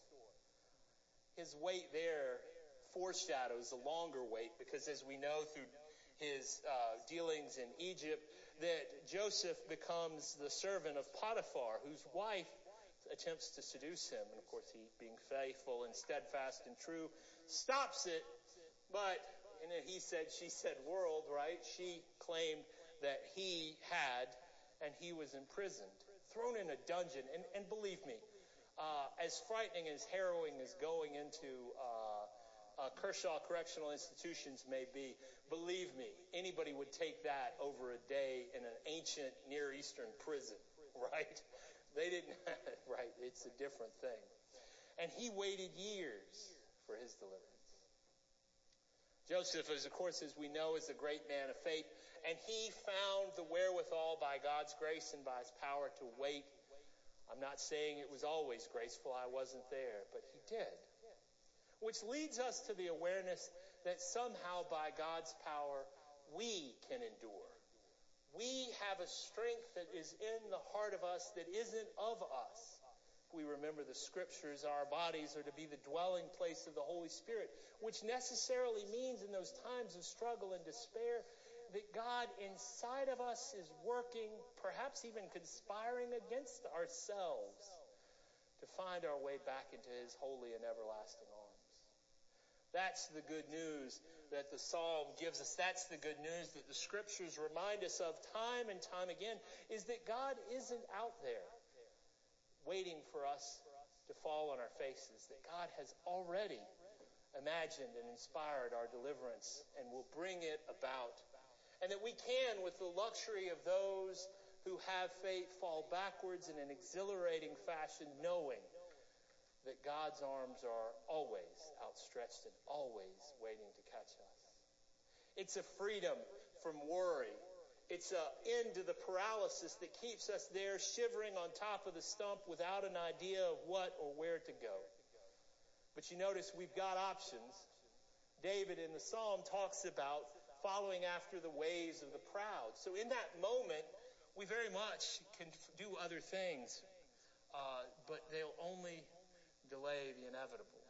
His wait there foreshadows a longer wait, because as we know through his uh, dealings in Egypt, that Joseph becomes the servant of Potiphar, whose wife attempts to seduce him. And of course, he, being faithful and steadfast and true, stops it. But in a he said, she said world, right? She claimed that he had, and he was imprisoned, thrown in a dungeon. And, and believe me, uh, as frightening as harrowing as going into uh, uh, Kershaw Correctional Institutions may be, believe me, anybody would take that over a day in an ancient Near Eastern prison, right? They didn't, right? It's a different thing. And he waited years for his deliverance. Joseph, as of course, as we know, is a great man of faith, and he found the wherewithal by God's grace and by his power to wait. I'm not saying it was always graceful. I wasn't there, but he did. Which leads us to the awareness that somehow by God's power, we can endure. We have a strength that is in the heart of us that isn't of us. We remember the scriptures, our bodies are to be the dwelling place of the Holy Spirit, which necessarily means in those times of struggle and despair that God inside of us is working, perhaps even conspiring against ourselves to find our way back into his holy and everlasting arms. That's the good news that the psalm gives us. That's the good news that the scriptures remind us of time and time again, is that God isn't out there waiting for us to fall on our faces, that God has already imagined and inspired our deliverance and will bring it about. And that we can, with the luxury of those who have faith, fall backwards in an exhilarating fashion, knowing that God's arms are always outstretched and always waiting to catch us. It's a freedom from worry. It's an end to the paralysis that keeps us there shivering on top of the stump without an idea of what or where to go. But you notice we've got options. David in the psalm talks about following after the ways of the proud. So in that moment We very much can do other things, uh, but they'll only delay the inevitable.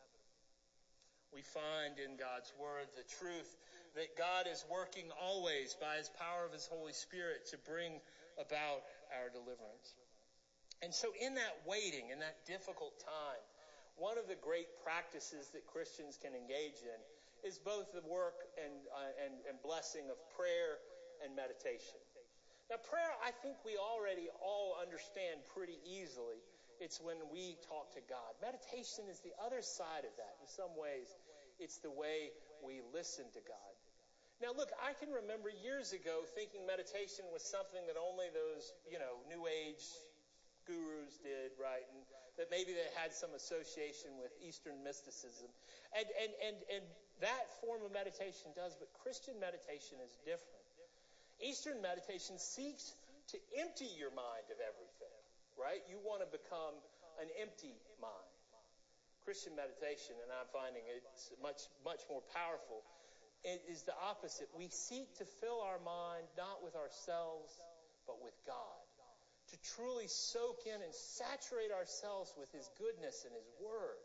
We find in God's Word the truth that God is working always by His power of His Holy Spirit to bring about our deliverance. And so in that waiting, in that difficult time, one of the great practices that Christians can engage in is both the work and, uh, and, and blessing of prayer and meditation. Now, prayer, I think we already all understand pretty easily. It's when we talk to God. Meditation is the other side of that. In some ways, it's the way we listen to God. Now, look, I can remember years ago thinking meditation was something that only those, you know, New Age gurus did, right? And that maybe they had some association with Eastern mysticism. And, and, and, and that form of meditation does, but Christian meditation is different. Eastern meditation seeks to empty your mind of everything, right? You want to become an empty mind. Christian meditation, and I'm finding it's much, much more powerful, it is the opposite. We seek to fill our mind not with ourselves, but with God. To truly soak in and saturate ourselves with His goodness and His Word.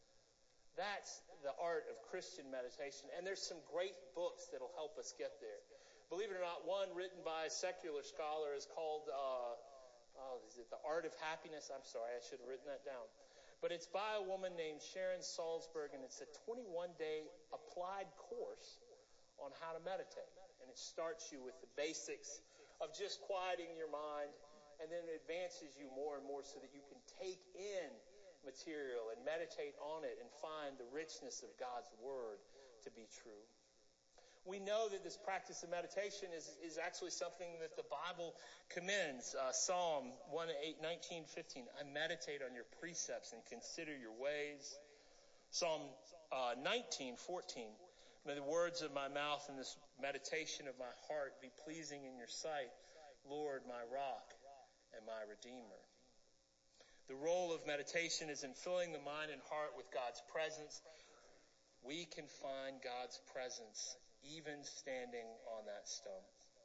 That's the art of Christian meditation. And there's some great books that'll help us get there. Believe it or not, one written by a secular scholar is called, uh, oh, is it The Art of Happiness? I'm sorry, I should have written that down. But it's by a woman named Sharon Salzberg, and it's a twenty-one day applied course on how to meditate. And it starts you with the basics of just quieting your mind, and then it advances you more and more so that you can take in material and meditate on it and find the richness of God's Word to be true. We know that this practice of meditation is, is actually something that the Bible commends. Uh, Psalm one eight, nineteen, fifteen. I meditate on your precepts and consider your ways. Psalm uh, nineteen, fourteen. May the words of my mouth and this meditation of my heart be pleasing in your sight, Lord, my rock and my redeemer. The role of meditation is in filling the mind and heart with God's presence. We can find God's presence even standing on that stone.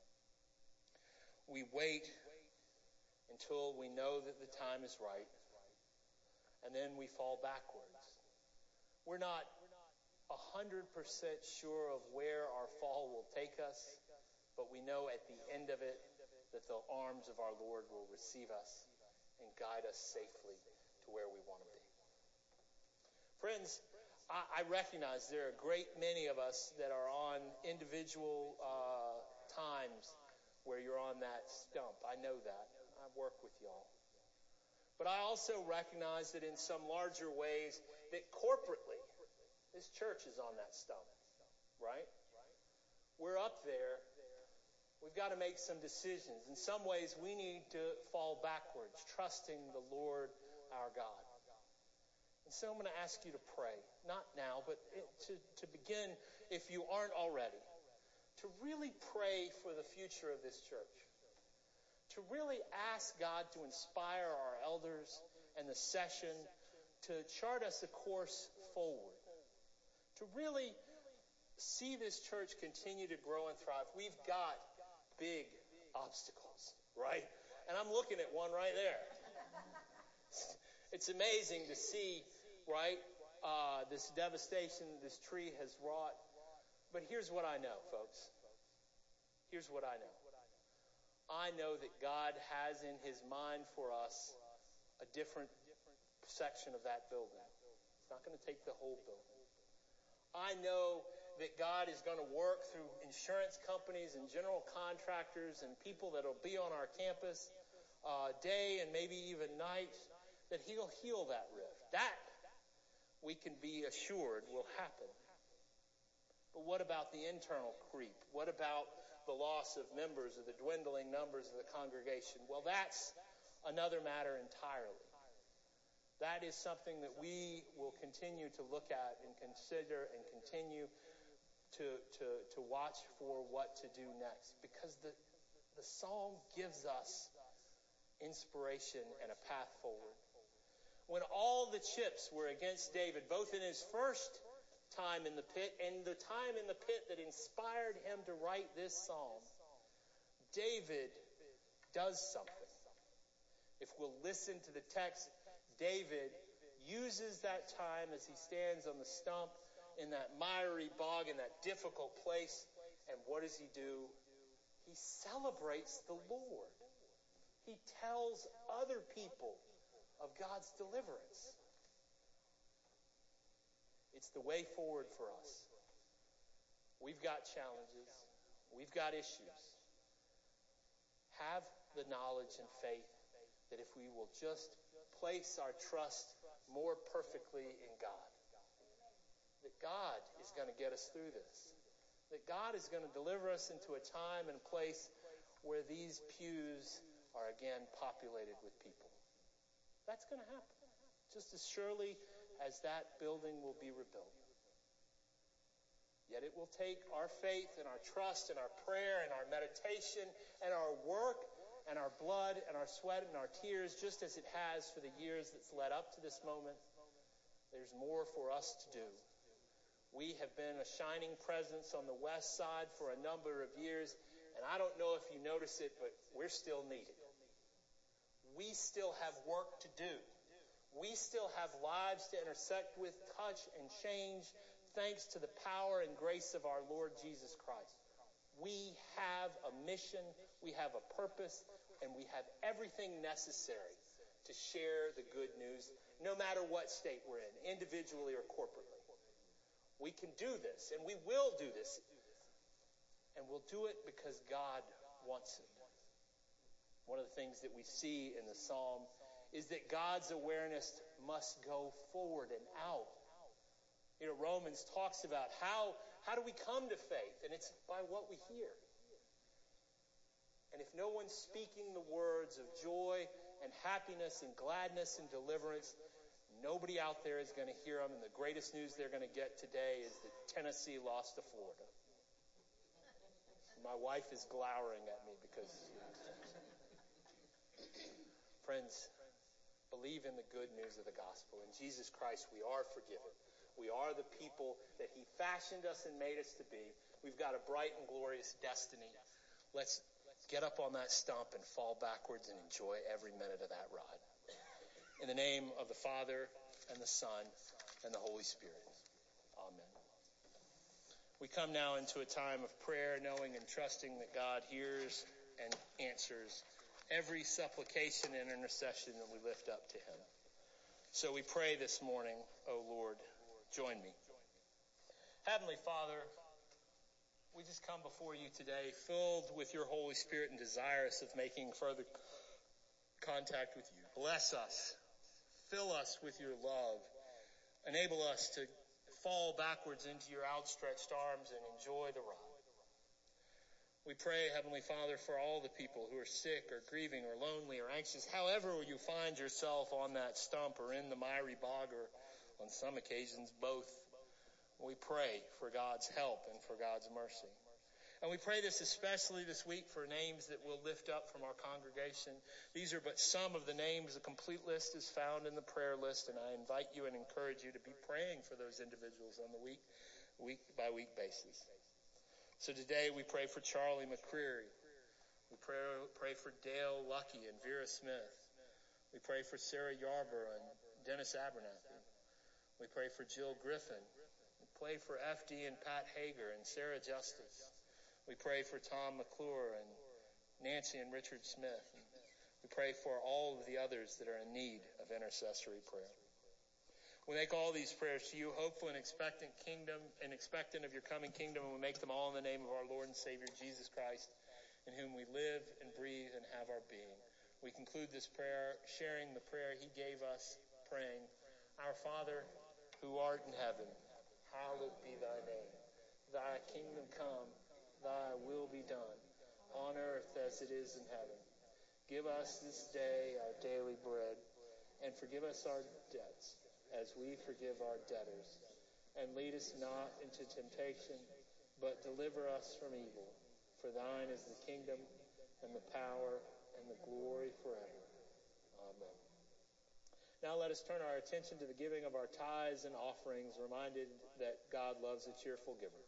We wait until we know that the time is right, and then we fall backwards. We're not one hundred percent sure of where our fall will take us, but we know at the end of it that the arms of our Lord will receive us and guide us safely to where we want to be. Friends, I recognize there are a great many of us that are on individual uh, times where you're on that stump. I know that. I work with y'all. But I also recognize that in some larger ways that corporately, this church is on that stump, right? We're up there. We've got to make some decisions. In some ways, we need to fall backwards, trusting the Lord our God. And so I'm going to ask you to pray, not now, but to, to begin, if you aren't already, to really pray for the future of this church. To really ask God to inspire our elders and the session to chart us a course forward. To really see this church continue to grow and thrive. We've got big obstacles, right? And I'm looking at one right there. It's amazing to see, right, uh, this devastation this tree has wrought. But here's what I know, folks. Here's what I know. I know that God has in His mind for us a different section of that building. It's not going to take the whole building. I know that God is going to work through insurance companies and general contractors and people that will be on our campus uh, day and maybe even night, that He'll heal that rift. That, we can be assured, will happen. But what about the internal creep? What about the loss of members or the dwindling numbers of the congregation? Well, that's another matter entirely. That is something that we will continue to look at and consider and continue to, to, to watch for what to do next. Because the, the psalm gives us inspiration and a path forward. When all the chips were against David, both in his first time in the pit and the time in the pit that inspired him to write this psalm, David does something. If we'll listen to the text, David uses that time as he stands on the stump in that miry bog, in that difficult place. And what does he do? He celebrates the Lord. He tells other people of God's deliverance. It's the way forward for us. We've got challenges. We've got issues. Have the knowledge and faith that if we will just place our trust more perfectly in God, that God is going to get us through this. That God is going to deliver us into a time and place where these pews are again populated with people. That's going to happen. Just as surely as that building will be rebuilt. Yet it will take our faith and our trust and our prayer and our meditation and our work and our blood and our sweat and our tears, just as it has for the years that's led up to this moment. There's more for us to do. We have been a shining presence on the west side for a number of years, and I don't know if you notice it, but we're still needed. We still have work to do. We still have lives to intersect with, touch, and change, thanks to the power and grace of our Lord Jesus Christ. We have a mission, we have a purpose, and we have everything necessary to share the good news, no matter what state we're in, individually or corporately. We can do this, and we will do this, and we'll do it because God wants it. One of the things that we see in the psalm is that God's awareness must go forward and out. You know, Romans talks about how, how do we come to faith? And it's by what we hear. And if no one's speaking the words of joy and happiness and gladness and deliverance, nobody out there is going to hear them. And the greatest news they're going to get today is that Tennessee lost to Florida. My wife is glowering at me because... Friends, believe in the good news of the gospel. In Jesus Christ, we are forgiven. We are the people that He fashioned us and made us to be. We've got a bright and glorious destiny. Let's get up on that stump and fall backwards and enjoy every minute of that ride. In the name of the Father, and the Son, and the Holy Spirit. Amen. We come now into a time of prayer, knowing and trusting that God hears and answers every supplication and intercession that we lift up to Him. So we pray this morning, O Lord, join me. Heavenly Father, we just come before you today filled with your Holy Spirit and desirous of making further contact with you. Bless us. Fill us with your love. Enable us to fall backwards into your outstretched arms and enjoy the ride. We pray, Heavenly Father, for all the people who are sick or grieving or lonely or anxious, however you find yourself on that stump or in the miry bog or on some occasions both. We pray for God's help and for God's mercy. And we pray this especially this week for names that we'll lift up from our congregation. These are but some of the names. The complete list is found in the prayer list, and I invite you and encourage you to be praying for those individuals on the week, week by week basis. So today we pray for Charlie McCreary. We pray, pray for Dale Lucky and Vera Smith. We pray for Sarah Yarborough and Dennis Abernathy. We pray for Jill Griffin. We pray for F D and Pat Hager and Sarah Justice. We pray for Tom McClure and Nancy and Richard Smith. And we pray for all of the others that are in need of intercessory prayer. We make all these prayers to you, hopeful and expectant kingdom and expectant of your coming kingdom, and we make them all in the name of our Lord and Savior Jesus Christ, in whom we live and breathe and have our being. We conclude this prayer sharing the prayer He gave us, praying, Our Father, who art in heaven, hallowed be thy name. Thy kingdom come, thy will be done, on earth as it is in heaven. Give us this day our daily bread, and forgive us our debts, as we forgive our debtors. And lead us not into temptation, but deliver us from evil. For thine is the kingdom, and the power, and the glory forever. Amen. Now let us turn our attention to the giving of our tithes and offerings, reminded that God loves a cheerful giver.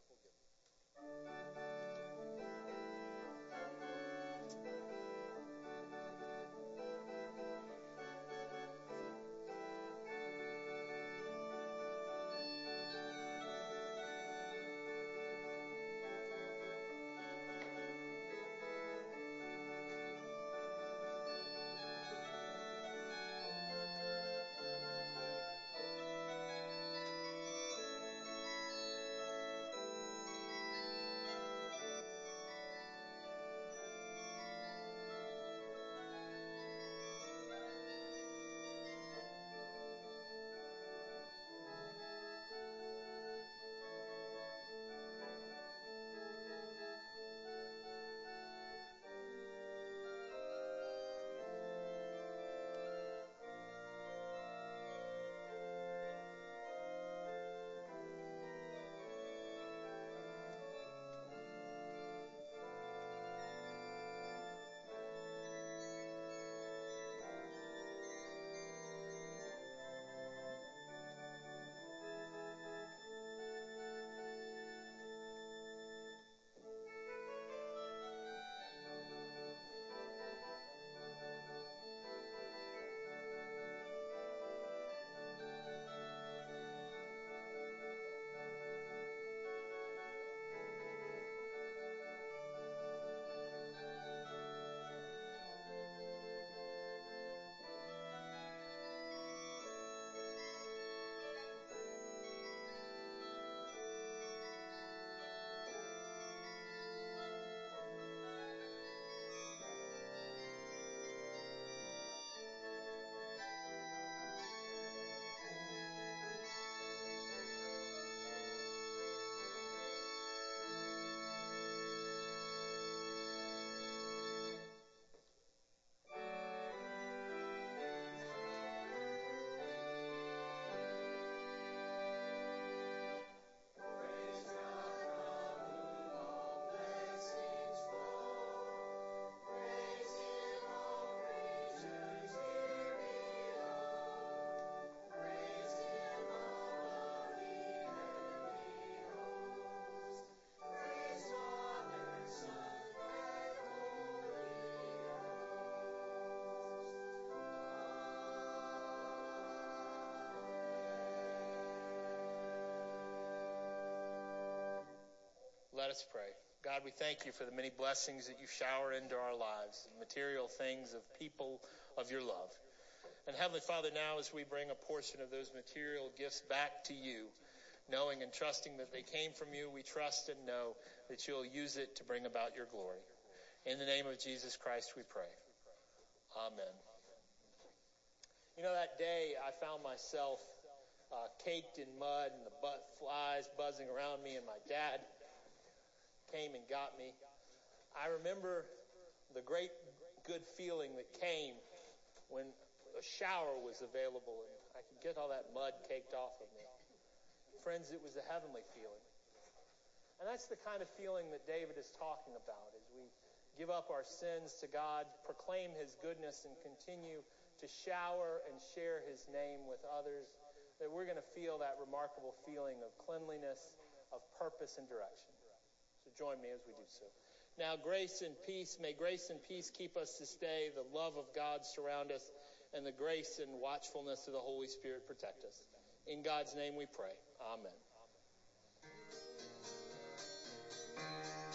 Let us pray. God, we thank you for the many blessings that you shower into our lives, material things of people of your love. And Heavenly Father, now as we bring a portion of those material gifts back to you, knowing and trusting that they came from you, we trust and know that you'll use it to bring about your glory. In the name of Jesus Christ we pray. Amen. You know, that day I found myself uh, caked in mud and the butt flies buzzing around me, and my dad came and got me. I remember the great good feeling that came when a shower was available and I could get all that mud caked off of me. Friends, it was a heavenly feeling. And that's the kind of feeling that David is talking about as we give up our sins to God, proclaim his goodness, and continue to shower and share his name with others, that we're going to feel that remarkable feeling of cleanliness, of purpose and direction. So join me as we do so. Now, grace and peace, may grace and peace keep us this day, the love of God surround us, and the grace and watchfulness of the Holy Spirit protect us. In God's name we pray. Amen.